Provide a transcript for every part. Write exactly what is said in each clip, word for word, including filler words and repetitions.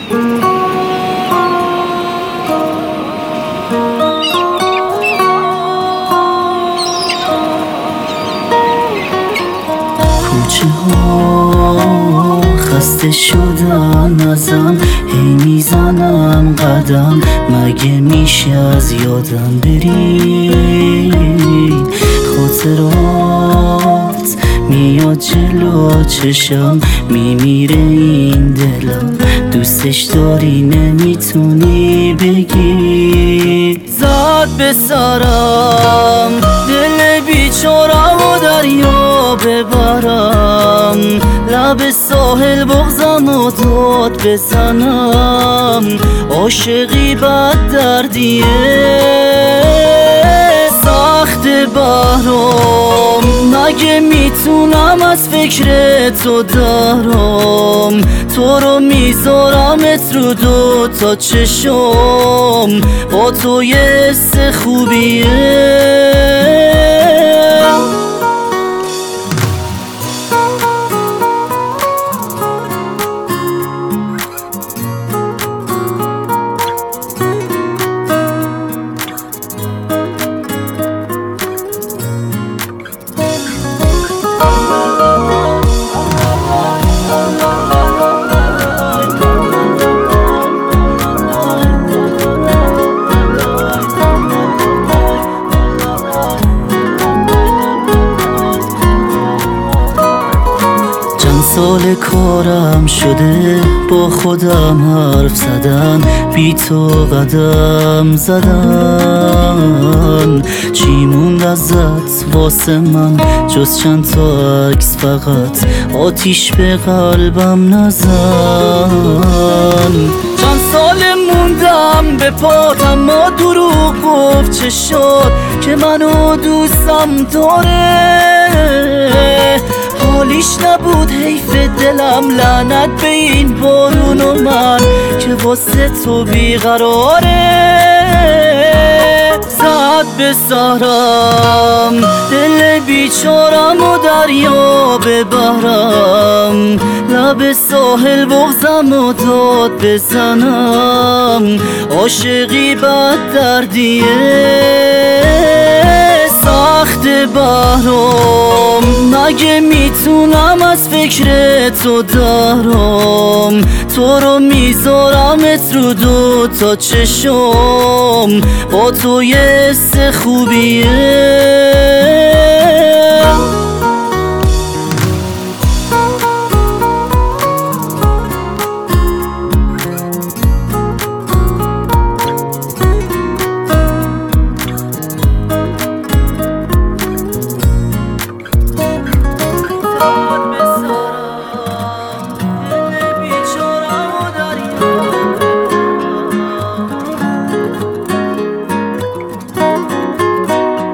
کوچه ها خسته شدن ازم، هی میزنم قدم، مگه میشه از یادم بری؟ خاطرات میاد جلو چشم، میمیره این دلم، دوستش داری نمیتونی بگی. زد به سرم دل بیچارم و دریا ببرم، لب ساحل بغزم و داد بزنم، عاشقی بد دردیه سخت برام، مگه میتونم از فکر تو دارم، تو رو میذارمت رو دو تا چشم، با تو یه حس خوبیه. سال کارم شده با خودم حرف زدن، بی تو قدم زدن، چی موند ازت واسه من جز چند تا عکس، فقط آتیش به قلبم نزن. چند سال موندم به پات اما دروغ گفت چه شد که منو دوستم داره، حالیش نبود حیف دلم، لعنت به این بارون و من که واسه تو بیقراره. زد به سرم دل بیچارم و دریا ببرم، لب ساحل بغزم و داد بزنم، عاشقی بد دردیه سخت برام، مگه میتونم از فکر تو دارم، تو رو میذارمت رو دو تا چشم، با تو یه حس خوبیه.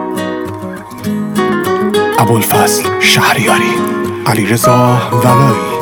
ابوالفضل شهریاری، علیرضا ولایی.